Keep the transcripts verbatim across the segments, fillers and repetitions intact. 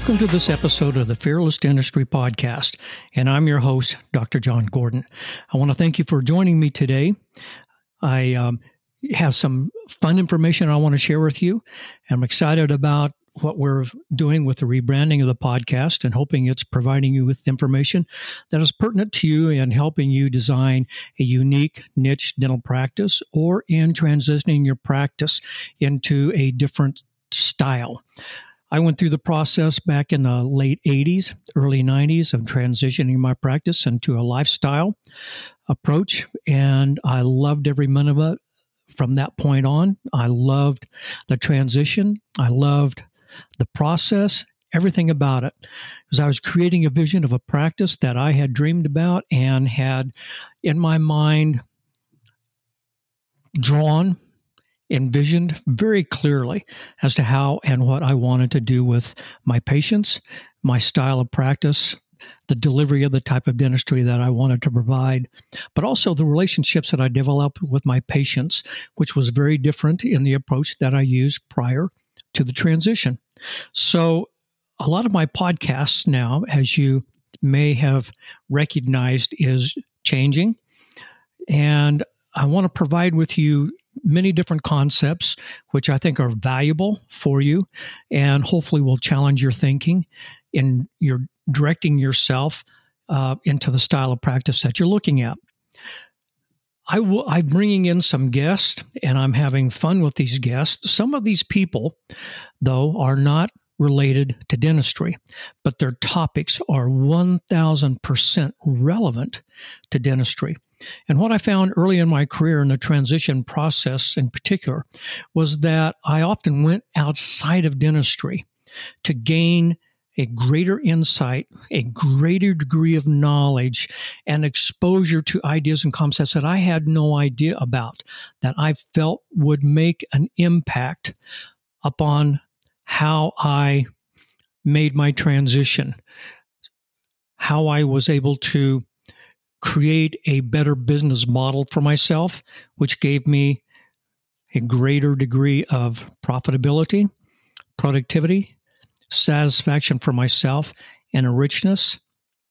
Welcome to this episode of the Fearless Dentistry Podcast, and I'm your host, Doctor John Gordon. I want to thank you for joining me today. I um, have some fun information I want to share with you. I'm excited about what we're doing with the rebranding of the podcast and hoping it's providing you with information that is pertinent to you and helping you design a unique niche dental practice or in transitioning your practice into a different style. I went through the process back in the late eighties, early nineties of transitioning my practice into a lifestyle approach, and I loved every minute of it from that point on. I loved the transition. I loved the process, everything about it. Because I was creating a vision of a practice that I had dreamed about and had in my mind drawn envisioned very clearly as to how and what I wanted to do with my patients, my style of practice, the delivery of the type of dentistry that I wanted to provide, but also the relationships that I developed with my patients, which was very different in the approach that I used prior to the transition. So a lot of my podcasts now, as you may have recognized, is changing. And I want to provide with you many different concepts, which I think are valuable for you and hopefully will challenge your thinking in your directing yourself uh, into the style of practice that you're looking at. I will, I'm bringing in some guests, and I'm having fun with these guests. Some of these people, though, are not related to dentistry, but their topics are one thousand percent relevant to dentistry. And what I found early in my career in the transition process in particular was that I often went outside of dentistry to gain a greater insight, a greater degree of knowledge, and exposure to ideas and concepts that I had no idea about, that I felt would make an impact upon how I made my transition, how I was able to create a better business model for myself, which gave me a greater degree of profitability, productivity, satisfaction for myself, and a richness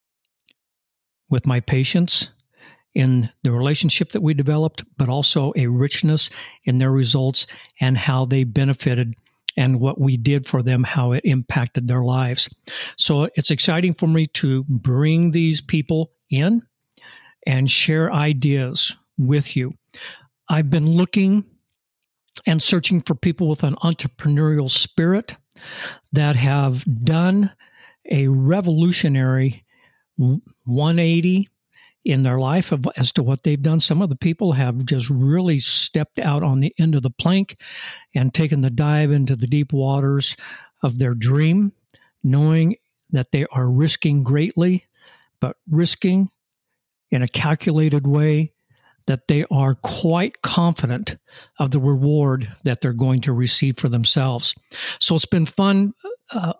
with my patients in the relationship that we developed, but also a richness in their results and how they benefited and what we did for them, how it impacted their lives. So it's exciting for me to bring these people in and share ideas with you. I've been looking and searching for people with an entrepreneurial spirit that have done a revolutionary one eighty in their life of, as to what they've done. Some of the people have just really stepped out on the end of the plank and taken the dive into the deep waters of their dream, knowing that they are risking greatly, but risking in a calculated way that they are quite confident of the reward that they're going to receive for themselves. So it's been fun uh,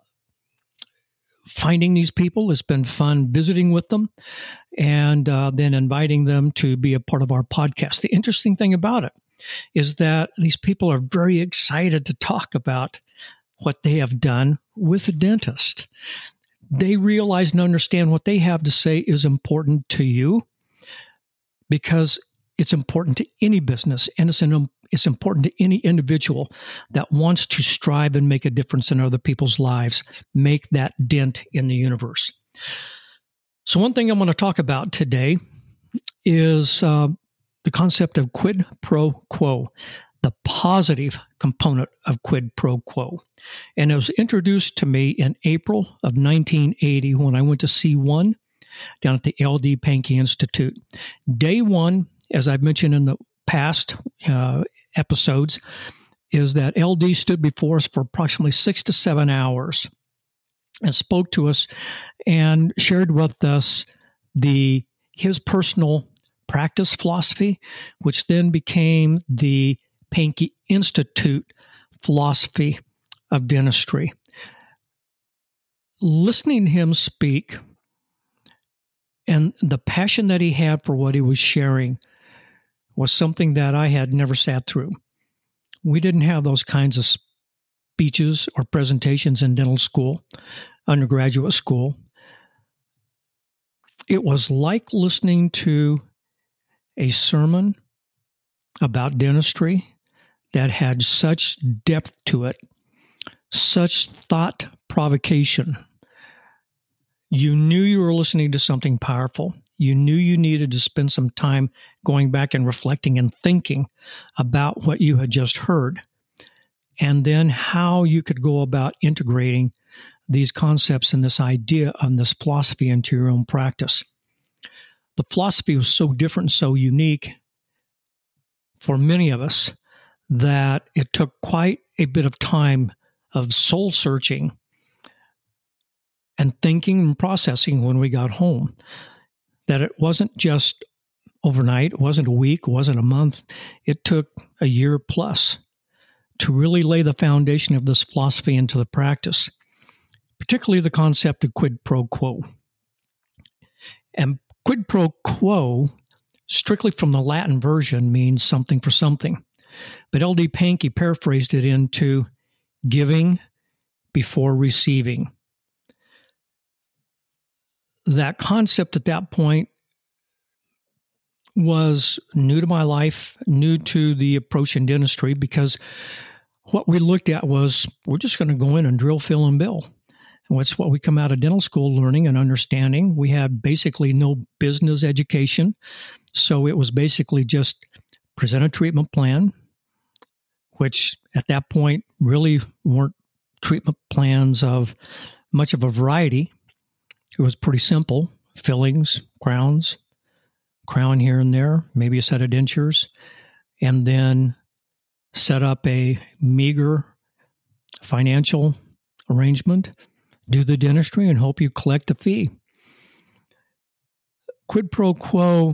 finding these people. It's been fun visiting with them and uh, then inviting them to be a part of our podcast. The interesting thing about it is that these people are very excited to talk about what they have done with a dentist. They realize and understand what they have to say is important to you because it's important to any business, and it's, an, it's important to any individual that wants to strive and make a difference in other people's lives, make that dent in the universe. So one thing I'm going to talk about today is uh, the concept of quid pro quo, the positive component of quid pro quo. And it was introduced to me in April of nineteen eighty when I went to C one down at the L D Pankey Institute. Day one, as I've mentioned in the past uh, episodes, is that L D stood before us for approximately six to seven hours and spoke to us and shared with us the his personal practice philosophy, which then became the Pankey Institute philosophy of dentistry. Listening to him speak and the passion that he had for what he was sharing was something that I had never sat through. We didn't have those kinds of speeches or presentations in dental school, undergraduate school. It was like listening to a sermon about dentistry that had such depth to it, such thought provocation. You knew you were listening to something powerful. You knew you needed to spend some time going back and reflecting and thinking about what you had just heard, and then how you could go about integrating these concepts and this idea and this philosophy into your own practice. The philosophy was so different and so unique for many of us that it took quite a bit of time of soul searching and thinking and processing when we got home. That it wasn't just overnight, it wasn't a week, it wasn't a month. It took a year plus to really lay the foundation of this philosophy into the practice, particularly the concept of quid pro quo. And quid pro quo, strictly from the Latin version, means something for something. But L D Pankey paraphrased it into giving before receiving. That concept at that point was new to my life, new to the approach in dentistry, because what we looked at was we're just going to go in and drill, fill, and bill. And that's what we come out of dental school learning and understanding. We had basically no business education. So it was basically just present a treatment plan, which at that point really weren't treatment plans of much of a variety. It was pretty simple: fillings, crowns, crown here and there, maybe a set of dentures, and then set up a meager financial arrangement, do the dentistry, and hope you collect a fee. Quid pro quo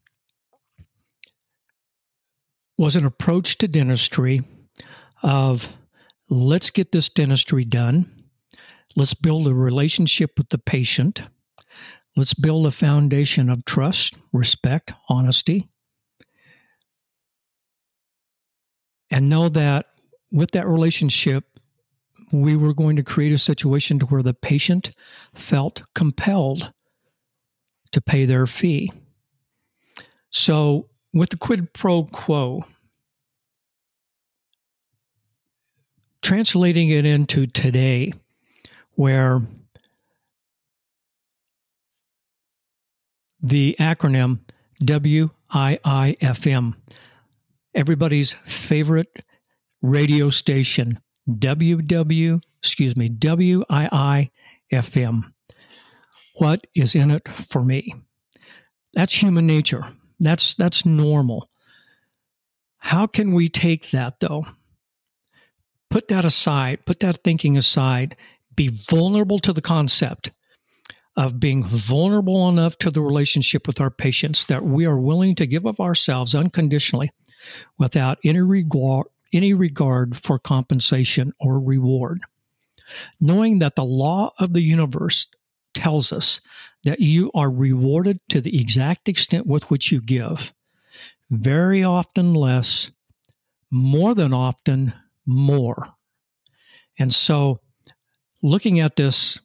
was an approach to dentistry of, let's get this dentistry done. Let's build a relationship with the patient. Let's build a foundation of trust, respect, honesty. And know that with that relationship, we were going to create a situation to where the patient felt compelled to pay their fee. So with the quid pro quo, translating it into today, where the acronym W I I F M, everybody's favorite radio station, W W, excuse me, W I I F M. What is in it for me? That's human nature. That's that's normal. How can we take that, though? Put that aside, put that thinking aside, be vulnerable to the concept of being vulnerable enough to the relationship with our patients that we are willing to give of ourselves unconditionally without any regard, any regard for compensation or reward. Knowing that the law of the universe tells us that you are rewarded to the exact extent with which you give. Very often less, more than often more. And so looking at this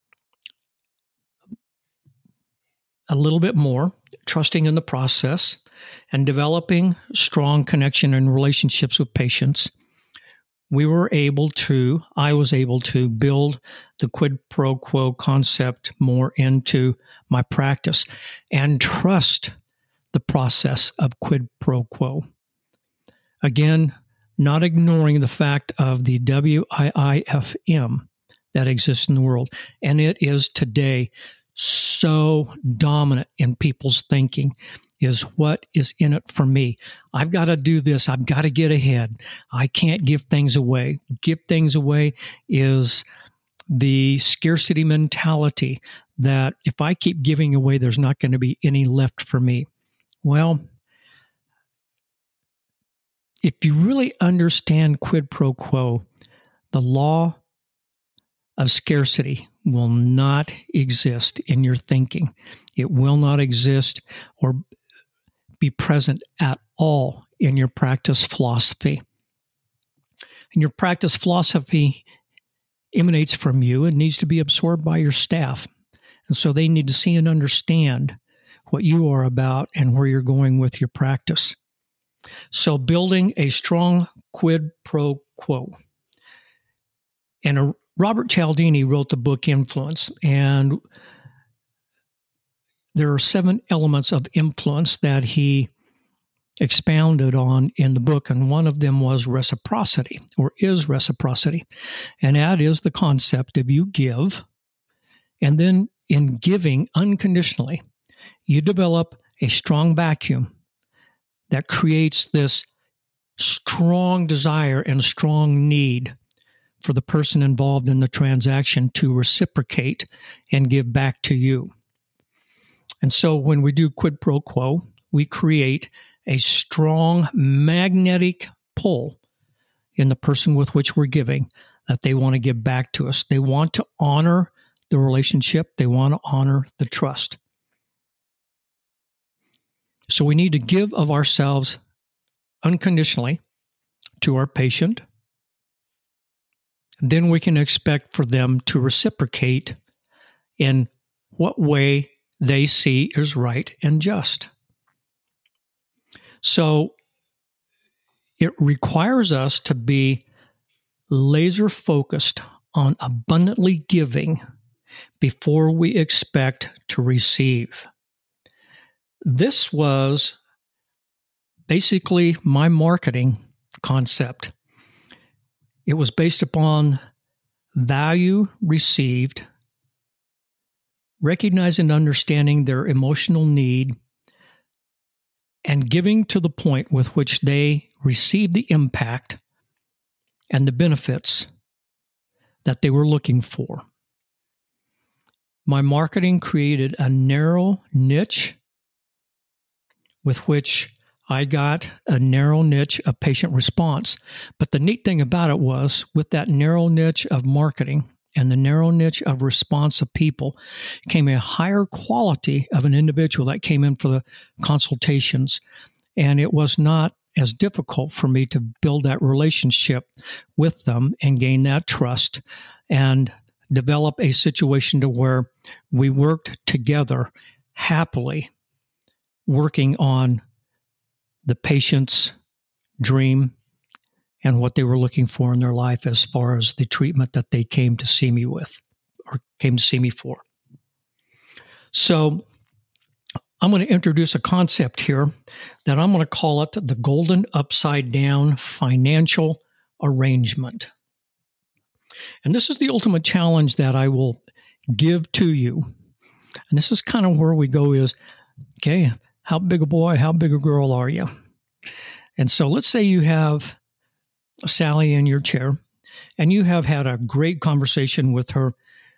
a little bit more, trusting in the process, and developing strong connection and relationships with patients, we were able to, I was able to build the quid pro quo concept more into my practice and trust the process of quid pro quo. Again, not ignoring the fact of the W I I F M that exists in the world. And it is today so dominant in people's thinking, is what is in it for me. I've got to do this. I've got to get ahead. I can't give things away. Give things away is the scarcity mentality that if I keep giving away, there's not going to be any left for me. Well, if you really understand quid pro quo, the law of scarcity will not exist in your thinking. It will not exist or be present at all in your practice philosophy. And your practice philosophy emanates from you and needs to be absorbed by your staff. And so they need to see and understand what you are about and where you're going with your practice. So building a strong quid pro quo. And a, Robert Cialdini wrote the book Influence, and there are seven elements of influence that he expounded on in the book, and one of them was reciprocity, or is reciprocity. And that is the concept of you give, and then in giving unconditionally, you develop a strong vacuum that creates this strong desire and strong need for the person involved in the transaction to reciprocate and give back to you. And so when we do quid pro quo, we create a strong magnetic pull in the person with which we're giving that they want to give back to us. They want to honor the relationship. They want to honor the trust. So we need to give of ourselves unconditionally to our patient. Then we can expect for them to reciprocate in what way they see is right and just. So it requires us to be laser focused on abundantly giving before we expect to receive. This was basically my marketing concept. It was based upon value received, recognizing and understanding their emotional need, and giving to the point with which they receive the impact and the benefits that they were looking for. My marketing created a narrow niche with which I got a narrow niche of patient response. But the neat thing about it was, with that narrow niche of marketing and the narrow niche of response of people, came a higher quality of an individual that came in for the consultations. And it was not as difficult for me to build that relationship with them and gain that trust and develop a situation to where we worked together happily, working on the patient's dream and what they were looking for in their life as far as the treatment that they came to see me with or came to see me for. So I'm going to introduce a concept here that I'm going to call it the golden upside down financial arrangement. And this is the ultimate challenge that I will give to you. And this is kind of where we go is, okay, how big a boy, how big a girl are you? And so let's say you have Sally in your chair and you have had a great conversation with her.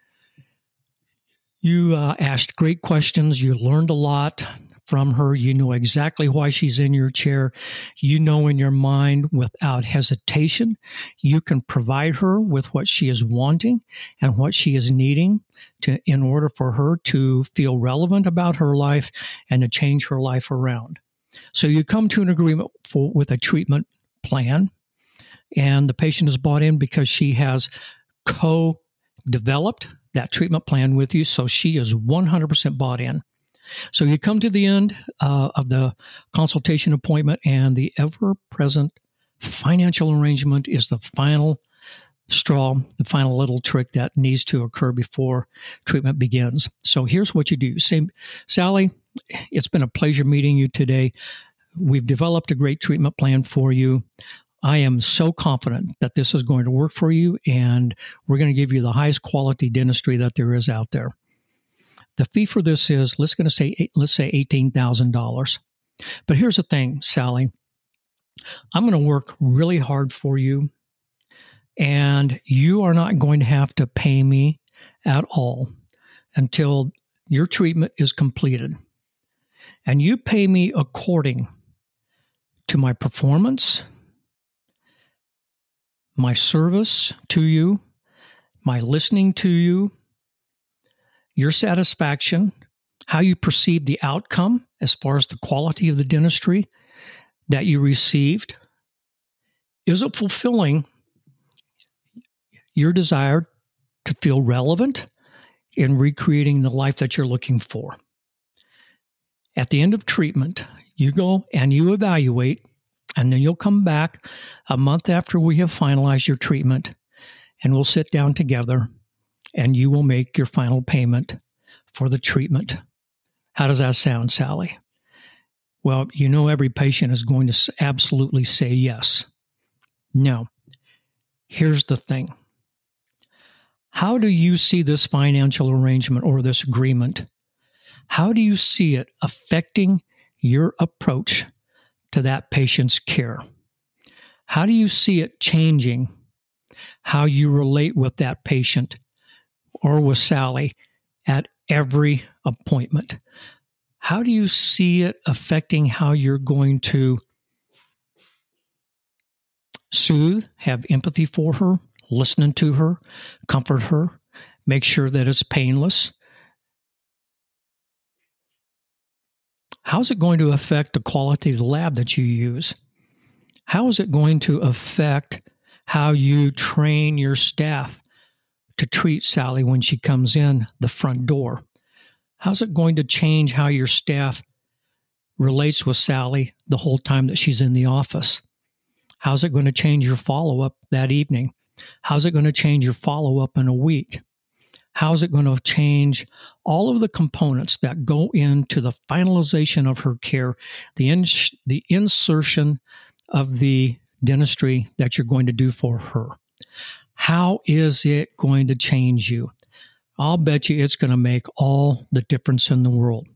You uh, asked great questions. You learned a lot from her. You know exactly why she's in your chair. You know in your mind without hesitation, you can provide her with what she is wanting and what she is needing to, in order for her to feel relevant about her life and to change her life around. So you come to an agreement for, with a treatment plan, and the patient is bought in because she has co-developed that treatment plan with you, so she is one hundred percent bought in. So you come to the end uh, of the consultation appointment, and the ever-present financial arrangement is the final straw, the final little trick that needs to occur before treatment begins. So here's what you do. Say, Sally, it's been a pleasure meeting you today. We've developed a great treatment plan for you. I am so confident that this is going to work for you, and we're going to give you the highest quality dentistry that there is out there. The fee for this is, let's going to say, let's say eighteen thousand dollars. But here's the thing, Sally. I'm going to work really hard for you, and you are not going to have to pay me at all until your treatment is completed. And you pay me according to my performance, my service to you, my listening to you, your satisfaction, how you perceive the outcome as far as the quality of the dentistry that you received. Is it fulfilling your desire to feel relevant in recreating the life that you're looking for. At the end of treatment, you go and you evaluate, and then you'll come back a month after we have finalized your treatment, and we'll sit down together, and you will make your final payment for the treatment. How does that sound, Sally? Well, you know every patient is going to absolutely say yes. Now, here's the thing. How do you see this financial arrangement or this agreement? How do you see it affecting your approach to that patient's care? How do you see it changing how you relate with that patient or with Sally at every appointment? How do you see it affecting how you're going to soothe, have empathy for her, listening to her, comfort her, make sure that it's painless? How's it going to affect the quality of the lab that you use? How is it going to affect how you train your staff to treat Sally when she comes in the front door? How's it going to change how your staff relates with Sally the whole time that she's in the office? How's it going to change your follow-up that evening? How's it going to change your follow-up in a week? How's it going to change all of the components that go into the finalization of her care, the ins- the insertion of the dentistry that you're going to do for her? How is it going to change you? I'll bet you it's going to make all the difference in the world.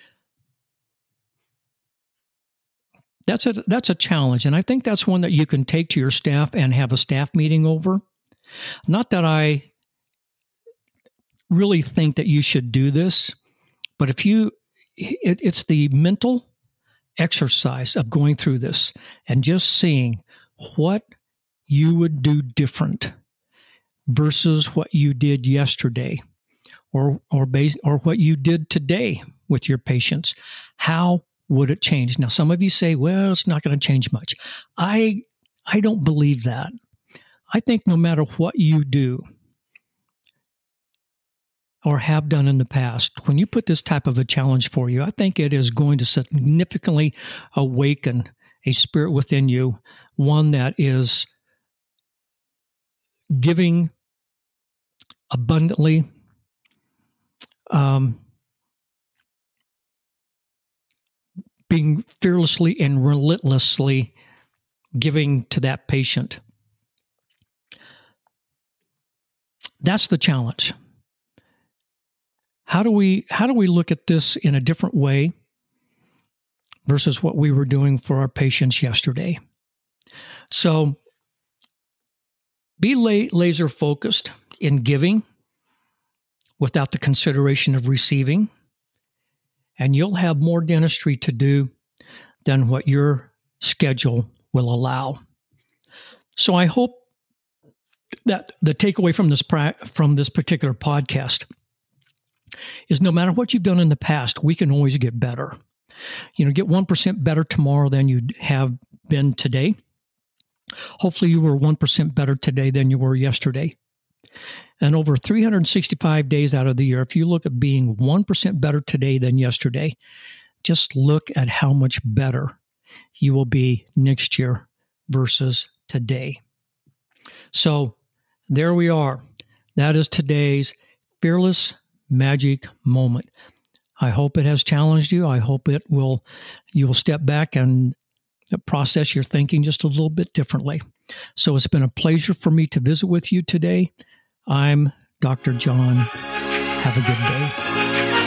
That's a, that's a challenge, and I think that's one that you can take to your staff and have a staff meeting over. Not that I really think that you should do this, but if you, it, it's the mental exercise of going through this and just seeing what you would do different versus what you did yesterday or or base, or what you did today with your patients. How would it change? Now, some of you say, well, it's not going to change much. I I don't believe that. I think no matter what you do or have done in the past, when you put this type of a challenge for you, I think it is going to significantly awaken a spirit within you, one that is giving abundantly, um, being fearlessly and relentlessly giving to that patient. That's the challenge. How do we how do we look at this in a different way versus what we were doing for our patients yesterday? So be la- laser focused in giving without the consideration of receiving, and you'll have more dentistry to do than what your schedule will allow. So I hope that the takeaway from this pra- from this particular podcast is no matter what you've done in the past, we can always get better. You know, get one percent better tomorrow than you have been today. Hopefully you were one percent better today than you were yesterday. And over three hundred sixty-five days out of the year, if you look at being one percent better today than yesterday, just look at how much better you will be next year versus today. So there we are. That is today's Fearless Magic Moment. I hope it has challenged you. I hope it will, you will step back and process your thinking just a little bit differently. So it's been a pleasure for me to visit with you today. I'm Doctor John. Have a good day.